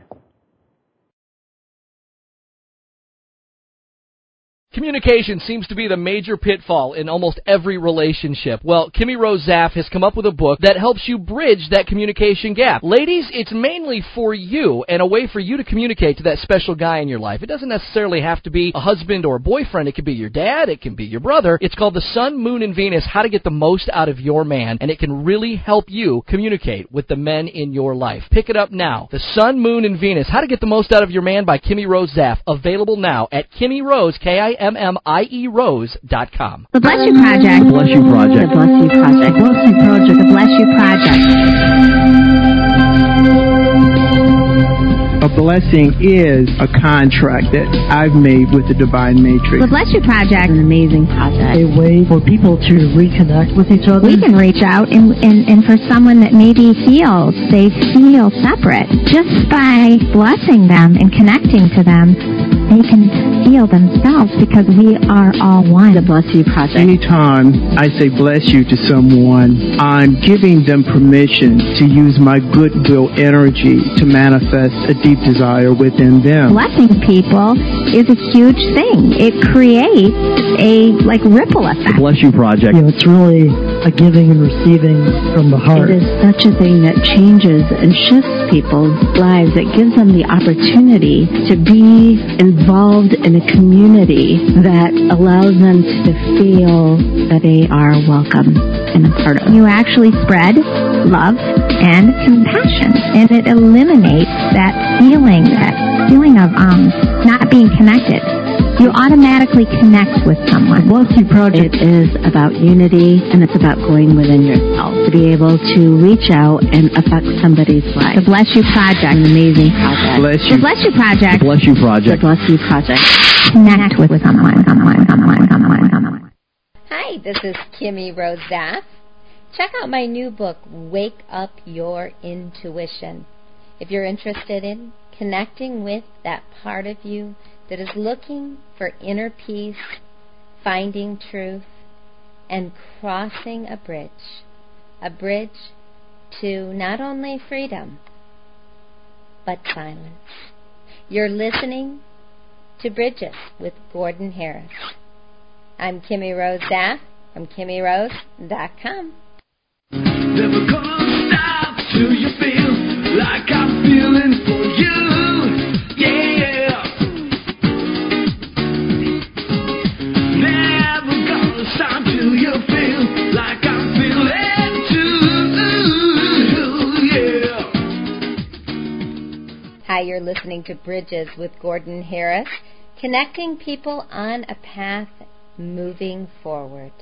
Communication seems to be the major pitfall in almost every relationship. Well, Kimmy Rose Zaff has come up with a book that helps you bridge that communication gap. Ladies, it's mainly for you and a way for you to communicate to that special guy in your life. It doesn't necessarily have to be a husband or a boyfriend. It can be your dad. It can be your brother. It's called The Sun, Moon, and Venus, How to Get the Most Out of Your Man, and it can really help you communicate with the men in your life. Pick it up now. The Sun, Moon, and Venus, How to Get the Most Out of Your Man by Kimmy Rose Zaff. Available now at Kimmy Rose, K I M M I E Rose dot com. The Bless You Project. Bless You Project. The Bless You Project. Bless You Project. The Bless You Project. A blessing is a contract that I've made with the Divine Matrix. The Bless You Project is an amazing project. A way for people to reconnect with each other. We can reach out, and, and, and for someone that maybe feels they feel separate, just by blessing them and connecting to them, they can heal themselves because we are all one. The Bless You Project. Anytime I say bless you to someone, I'm giving them permission to use my goodwill energy to manifest a deep desire within them. Blessing people is a huge thing. It creates a like ripple effect. The Bless You Project. You know, it's really a giving and receiving from the heart. It is such a thing that changes and shifts people's lives. It gives them the opportunity to be involved in a community that allows them to feel that they are welcome and a part of. You actually spread love and compassion, and it eliminates that feeling, that feeling of um not being connected. You automatically connect with someone. Bless You Project is about unity, and it's about going within yourself to be able to reach out and affect somebody's life. The Bless You Project, An amazing project. Bless the you. Bless You Project. The Bless You The Project. Bless You Project. Connect with someone, someone, someone, someone, someone. Hi, this is Kimmy Rose Zaff. Check out my new book, Wake Up Your Intuition. If you're interested in connecting with that part of you that is looking for inner peace, finding truth, and crossing a bridge. A bridge to not only freedom, but silence. You're listening to Bridges with Gordon Harris. I'm Kimmy Rose Zaff from Kimmy Rose dot com. Never gonna stop till you feel like I'm feeling for you. Yeah. Never gonna stop till you feel like I'm feeling too. Yeah. Hi, you're listening to Bridges with Gordon Harris, connecting people on a path moving forward.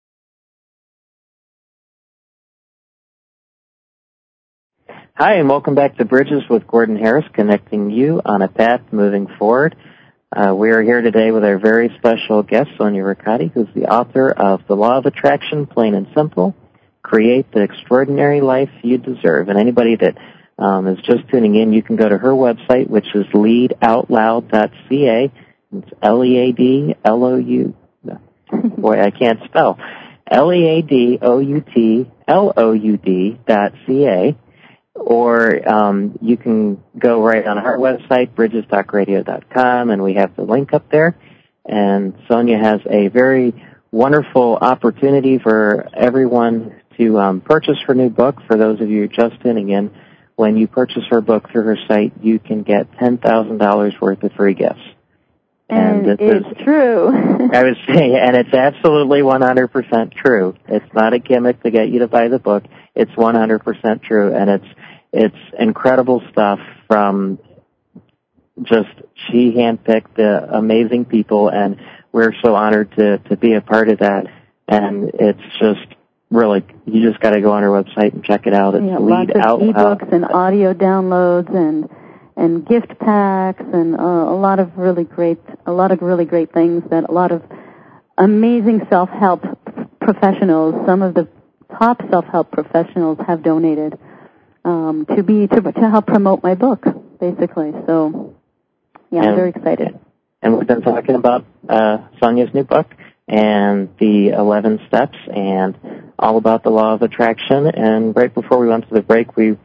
Hi, and welcome back to Bridges with Gordon Harris, connecting you on a path moving forward. Uh, we are here today with our very special guest, Sonia Riccati, who's the author of The Law of Attraction, Plain and Simple: Create the Extraordinary Life You Deserve. And anybody that um, is just tuning in, you can go to her website, which is lead out loud dot c a. It's L E A D L O U. Boy, I can't spell. L E A D O U T L O U D dot C A. Or um, you can go right on our website, bridges talk radio dot com, and we have the link up there. And Sonia has a very wonderful opportunity for everyone to um, purchase her new book. For those of you just tuning in, when you purchase her book through her site, you can get ten thousand dollars worth of free gifts. And, And it's is, true. I would say, and it's absolutely one hundred percent true. It's not a gimmick to get you to buy the book. It's one hundred percent true, and it's it's incredible stuff from just, she handpicked the amazing people, and we're so honored to, to be a part of that. And it's just really, you just got to go on her website and check it out. It's yeah, Lead lots of Out ebooks Loud. and audio downloads and and gift packs and uh, a lot of really great a lot of really great things that a lot of amazing self-help professionals, some of the top self-help professionals have donated um, to be to, to help promote my book, basically. So, yeah, and, I'm very excited. And we've been talking about uh, Sonia's new book and the eleven steps and all about the law of attraction. And right before we went to the break, we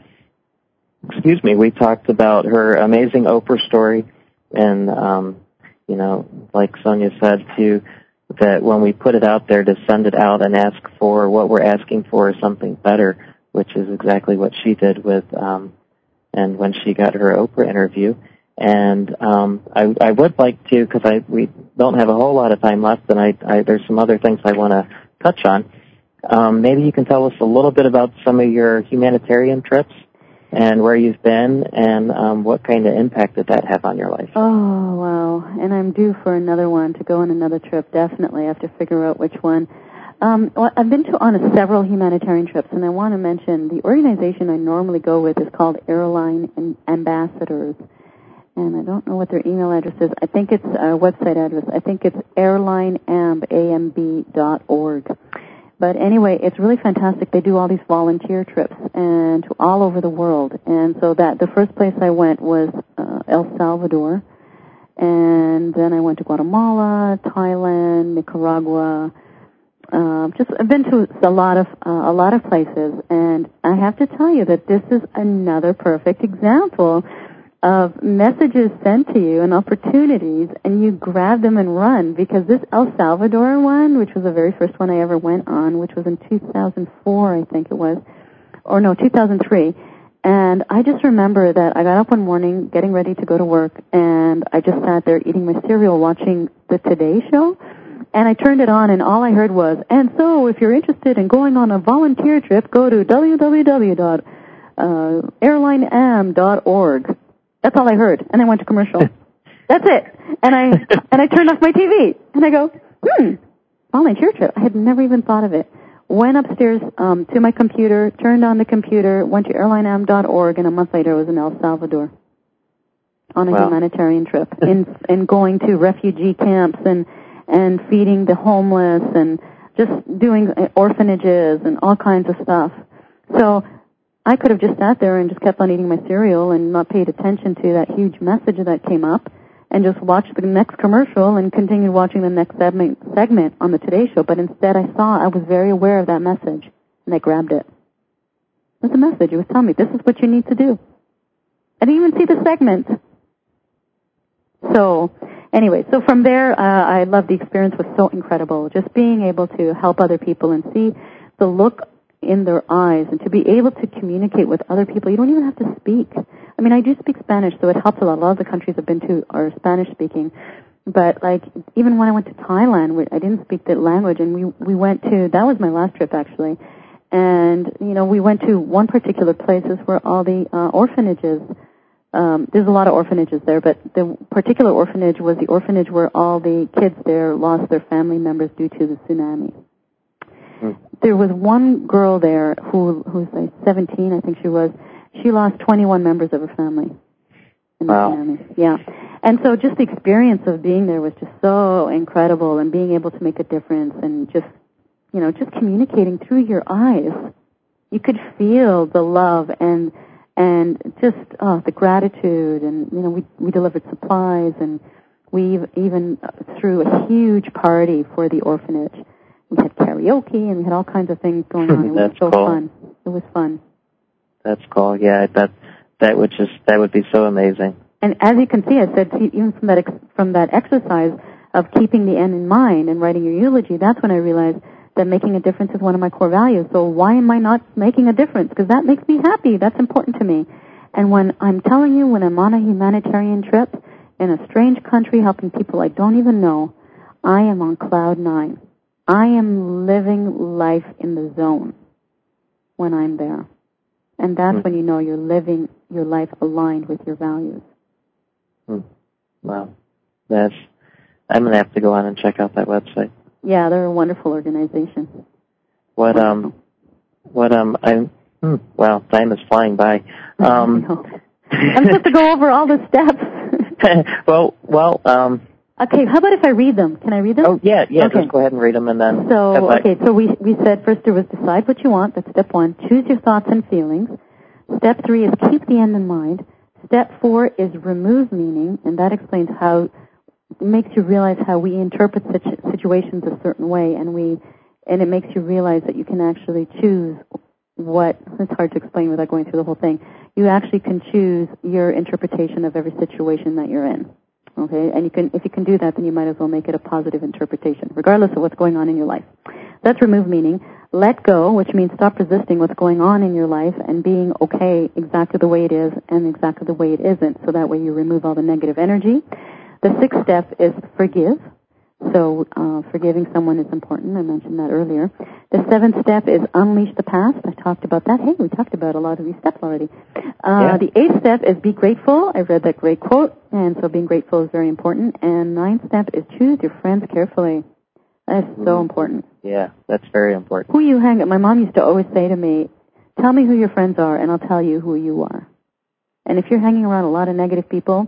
excuse me, we talked about her amazing Oprah story, and um, you know, like Sonia said, too, that when we put it out there, to send it out and ask for what we're asking for is something better, which is exactly what she did with, um, and when she got her Oprah interview. And um, I, I would like to, because I we don't have a whole lot of time left, and I, I there's some other things I want to touch on. Um, maybe you can tell us a little bit about some of your humanitarian trips and where you've been, and um, what kind of impact did that have on your life? Oh, wow. And I'm due for another one, to go on another trip, definitely. I have to figure out which one. Um, well, I've been to on a several humanitarian trips, and I want to mention the organization I normally go with is called Airline Ambassadors. And I don't know what their email address is. I think it's a website address. I think it's airline amb dot org. But anyway, it's really fantastic. They do all these volunteer trips and to all over the world. And so that the first place I went was uh, El Salvador, and then I went to Guatemala, Thailand, Nicaragua. Uh, just I've been to a lot of uh, a lot of places, and I have to tell you that this is another perfect example of messages sent to you and opportunities, and you grab them and run, because this El Salvador one, which was the very first one I ever went on, which was in two thousand four, I think it was, or no, two thousand three, and I just remember that I got up one morning getting ready to go to work, and I just sat there eating my cereal watching the Today Show, and I turned it on, and all I heard was, and so if you're interested in going on a volunteer trip, go to w w w dot airline am dot org. That's all I heard, and I went to commercial. That's it. And I and I turned off my T V, and I go, hmm, volunteer trip. I had never even thought of it. Went upstairs um, to my computer, turned on the computer, went to airline am dot org, and a month later I was in El Salvador on a wow. humanitarian trip, in and going to refugee camps and and feeding the homeless and just doing orphanages and all kinds of stuff. So I could have just sat there and just kept on eating my cereal and not paid attention to that huge message that came up and just watched the next commercial and continued watching the next segment, segment on the Today Show. But instead I saw, I was very aware of that message, and I grabbed it. It was a message. It was telling me, this is what you need to do. I didn't even see the segment. So, anyway, so from there, uh, I loved the experience. Was so incredible. Just being able to help other people and see the look in their eyes, and to be able to communicate with other people. You don't even have to speak. I mean, I do speak Spanish, so it helps a lot. A lot of the countries I've been to are Spanish-speaking. But, like, even when I went to Thailand, I didn't speak the language, and we, we went to, that was my last trip, actually. And, you know, we went to one particular place where all the uh, orphanages, um, there's a lot of orphanages there, but the particular orphanage was the orphanage where all the kids there lost their family members due to the tsunami. There was one girl there who who's like seventeen, I think she was. She lost twenty-one members of her family in the wow. tsunami. Yeah. And so just the experience of being there was just so incredible, and being able to make a difference, and just, you know, just communicating through your eyes. You could feel the love and and just oh, the gratitude, and, you know, we we delivered supplies, and we even threw a huge party for the orphanage. We had karaoke, and we had all kinds of things going on. It was so cool. fun. It was fun. That's cool. Yeah, that that would just that would be so amazing. And as you can see, I said even from that ex- from that exercise of keeping the end in mind and writing your eulogy, that's when I realized that making a difference is one of my core values. So why am I not making a difference? Because that makes me happy. That's important to me. And when I'm telling you, when I'm on a humanitarian trip in a strange country helping people I don't even know, I am on cloud nine. I am living life in the zone when I'm there. And that's mm. when you know you're living your life aligned with your values. Mm. Wow. That's, I'm going to have to go on and check out that website. Yeah, they're a wonderful organization. what um, what um, I'm. Hmm, well, time is flying by. Um, I'm supposed to go over all the steps. well, well. Um, okay, how about if I read them? Can I read them? Oh yeah, yeah. Okay. Just go ahead and read them, and then. So okay, so we we said first there was decide what you want. That's step one. Choose your thoughts and feelings. Step three is keep the end in mind. Step four is remove meaning, and that explains how it makes you realize how we interpret situ- situations a certain way, and we and it makes you realize that you can actually choose what. It's hard to explain without going through the whole thing. You actually can choose your interpretation of every situation that you're in. Okay, and you can if you can do that, then you might as well make it a positive interpretation, regardless of what's going on in your life. That's remove meaning. Let go, which means stop resisting what's going on in your life and being okay exactly the way it is and exactly the way it isn't, so that way you remove all the negative energy. The sixth step is forgive. So uh, forgiving someone is important. I mentioned that earlier. The seventh step is unleash the past. I talked about that. Hey, we talked about a lot of these steps already. Uh, yeah. The eighth step is be grateful. I read that great quote, and so being grateful is very important. And ninth step is choose your friends carefully. That's mm-hmm. so important. Yeah, that's very important. Who you hang with. My mom used to always say to me, tell me who your friends are, and I'll tell you who you are. And if you're hanging around a lot of negative people,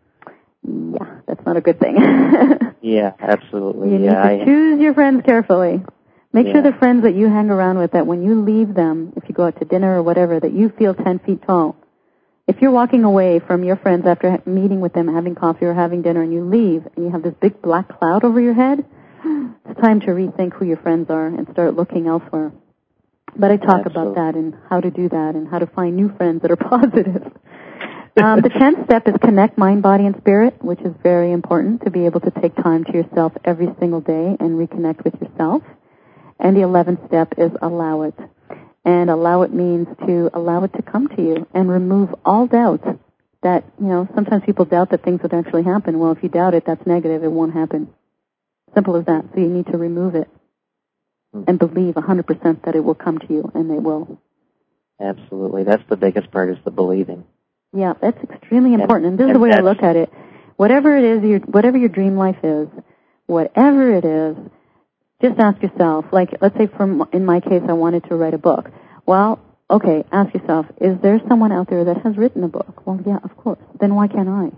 yeah, that's not a good thing. Yeah, absolutely. You yeah, need to I, choose your friends carefully. Make yeah. sure the friends that you hang around with, that when you leave them, if you go out to dinner or whatever, that you feel ten feet tall. If you're walking away from your friends after meeting with them, having coffee or having dinner, and you leave, and you have this big black cloud over your head, it's time to rethink who your friends are and start looking elsewhere. But I talk Absolutely. about that and how to do that and how to find new friends that are positive. Um, the tenth step is connect mind, body, and spirit, which is very important to be able to take time to yourself every single day and reconnect with yourself. And the eleventh step is allow it. And allow it means to allow it to come to you and remove all doubt that, you know, sometimes people doubt that things would actually happen. Well, if you doubt it, that's negative. It won't happen. Simple as that. So you need to remove it and believe one hundred percent that it will come to you, and it will. Absolutely. That's the biggest part, is the believing. Yeah, that's extremely important. And this and, is the way I look at it. Whatever it is, your, whatever your dream life is, whatever it is, just ask yourself, like, let's say from, in my case, I wanted to write a book. Well, okay, ask yourself, is there someone out there that has written a book? Well, yeah, of course. Then why can't I?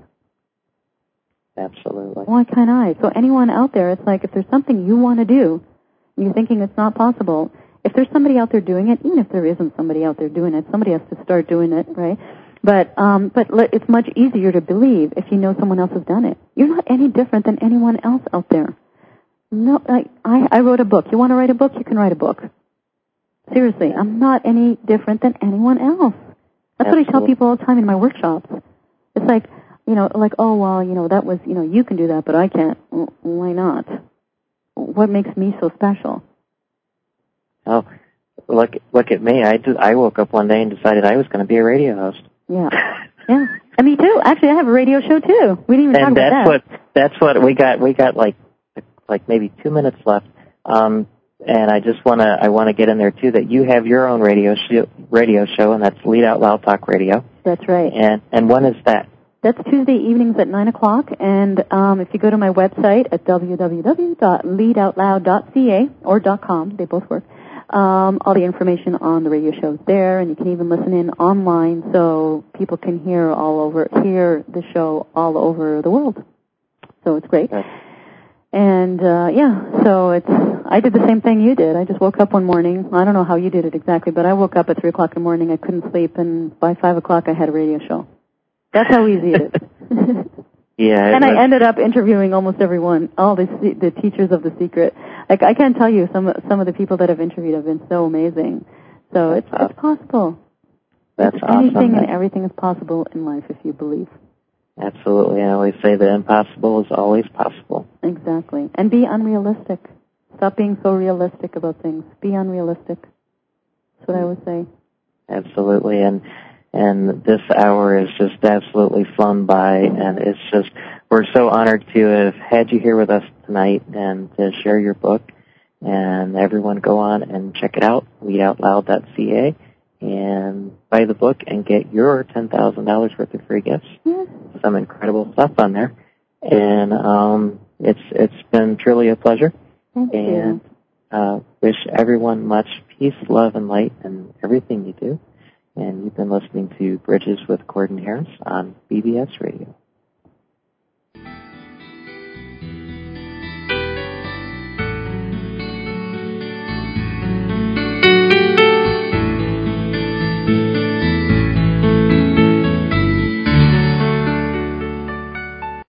Absolutely. Why can't I? So anyone out there, it's like if there's something you want to do, and you're thinking it's not possible, if there's somebody out there doing it, even if there isn't somebody out there doing it, somebody has to start doing it, right? But um, but it's much easier to believe if you know someone else has done it. You're not any different than anyone else out there. No, I, I, I wrote a book. You want to write a book? You can write a book. Seriously, I'm not any different than anyone else. That's Absolutely. What I tell people all the time in my workshops. It's like, you know, like, oh, well, you know, that was, you know, you can do that, but I can't. Well, why not? What makes me so special? Oh, look, look at me. I, just, I woke up one day and decided I was going to be a radio host. Yeah. Yeah. And me too. Actually, I have a radio show too. We didn't even and talk about that. What, that's what we got. We got like, like maybe two minutes left. Um, and I just want to, I want to get in there too that you have your own radio show, radio show, and that's Lead Out Loud Talk Radio. That's right. And, and when is that? That's Tuesday evenings at nine o'clock, and um, if you go to my website at w w w dot lead out loud dot c a or .com, they both work, um, all the information on the radio show is there, and you can even listen in online so people can hear all over, hear the show all over the world. So it's great. Okay. And, uh, yeah, so it's, I did the same thing you did. I just woke up one morning. I don't know how you did it exactly, but I woke up at three o'clock in the morning. I couldn't sleep, and by five o'clock I had a radio show. That's how easy it is. Yeah. And was... I ended up interviewing almost everyone, all the the teachers of The Secret. Like, I can't tell you, some some of the people that I've interviewed have been so amazing. So That's it's awesome. it's possible. That's it's awesome. Anything That's... and everything is possible in life if you believe. Absolutely. I always say the impossible is always possible. Exactly. And be unrealistic. Stop being so realistic about things. Be unrealistic. That's what I would say. Absolutely. And and this hour is just absolutely flown by, and it's just, we're so honored to have had you here with us tonight and to share your book. And everyone go on and check it out, lead out loud dot c a, and buy the book and get your ten thousand dollars worth of free gifts. Yes. Some incredible stuff on there. And um, it's it's been truly a pleasure. Thank and you. Uh, wish everyone much peace, love, and light in everything you do. And you've been listening to Bridges with Gordon Harris on B B S Radio.